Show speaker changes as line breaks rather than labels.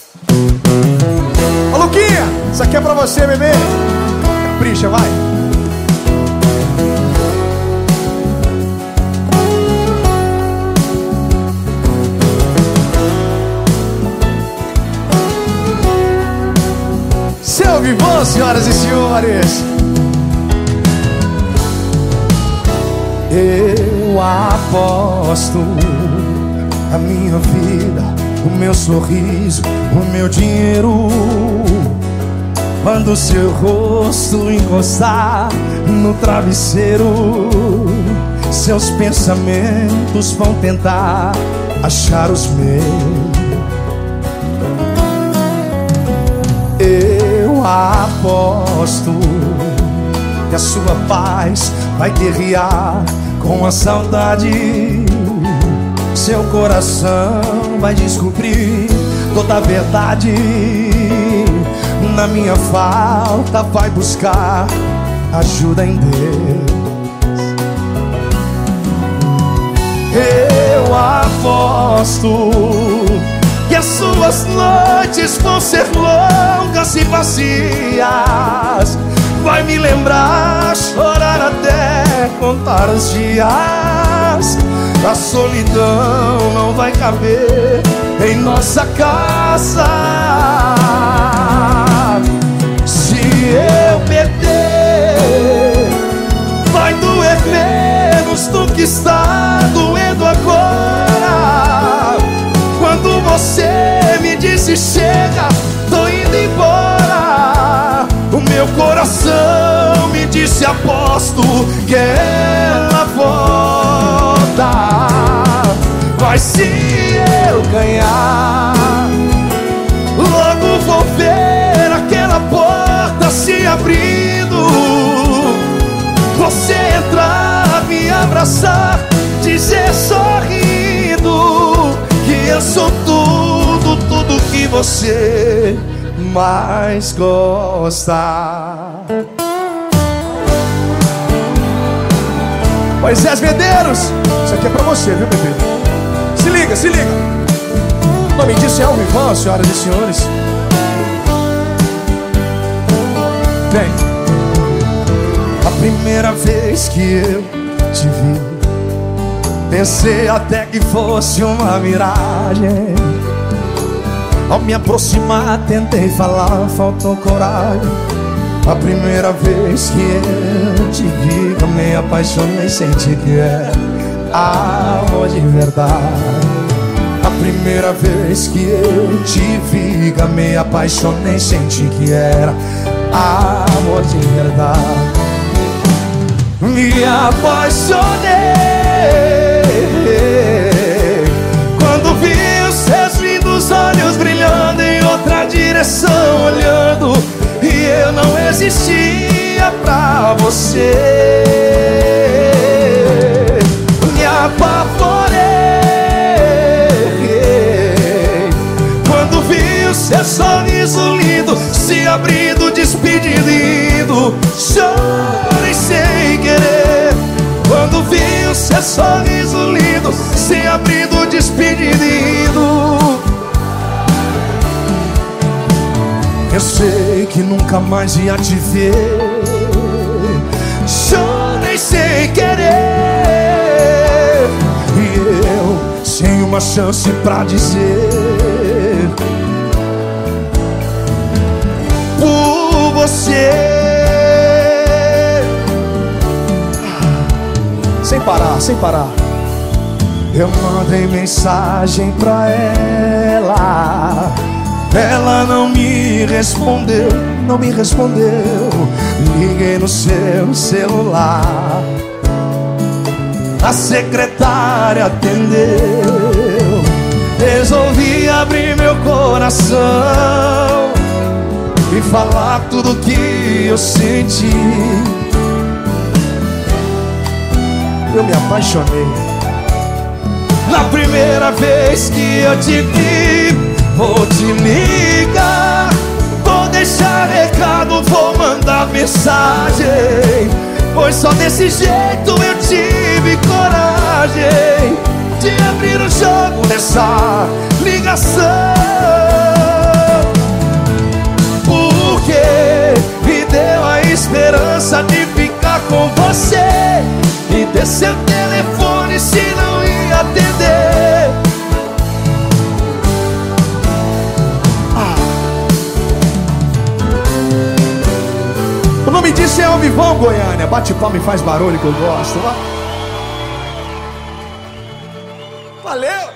Ô Luquinha, isso aqui é pra você, bebê. Capricha, vai. Seu vivão, senhoras e senhores. Eu aposto a minha vida, o meu sorriso, o meu dinheiro, quando seu rosto encostar no travesseiro, seus pensamentos vão tentar achar os meus. Eu aposto que a sua paz vai guerrear com a saudade. Seu coração vai descobrir toda a verdade. Na minha falta vai buscar ajuda em Deus. Eu aposto que as suas noites vão ser longas e vazias. Vai me lembrar, chorar até contar os dias. A solidão não vai caber em nossa casa. Se eu perder, vai doer menos do que está doendo agora. Quando você me disse chega, tô indo embora, o meu coração me disse aposto que ela volta. Mas se eu ganhar, logo vou ver aquela porta se abrindo. Você entrar, me abraçar, dizer sorrindo que eu sou tudo, tudo que você mais gosta. Moisés Medeiros, isso aqui é pra você, viu, bebê? Se liga, se liga. O nome disso é ao vivo, senhoras e senhores. Vem. A primeira vez que eu te vi, pensei até que fosse uma miragem. Ao me aproximar, tentei falar, faltou coragem. A primeira vez que eu te vi, eu me apaixonei, senti que era amor de verdade. A primeira vez que eu te vi, eu me apaixonei, senti que era amor de verdade. Me apaixonei quando vi os seus lindos olhos brilhando em outra direção, olhando, e eu não existia pra você. Me apavorei quando vi o seu sorriso lindo se abrindo, despedindo, indo. Chorei sem querer quando vi o seu sorriso lindo se abrindo, despedindo, indo. Eu sei que nunca mais ia te ver. Chorei sem querer, e eu sem uma chance pra dizer por você. Sem parar, sem parar. Eu mandei mensagem pra ela, ela não me respondeu, não me respondeu. Liguei no seu celular, a secretária atendeu. Resolvi abrir meu coração e falar tudo que eu senti. Eu me apaixonei na primeira vez que eu te vi. Vou te ligar, vou deixar recado, vou mandar mensagem, pois só desse jeito eu tive coragem de abrir o jogo nessa ligação. promessa de ficar com você. Me dê seu telefone se não ia atender. O nome disso é Ao Vivão, Goiânia. Bate palma e faz barulho que eu gosto. Valeu!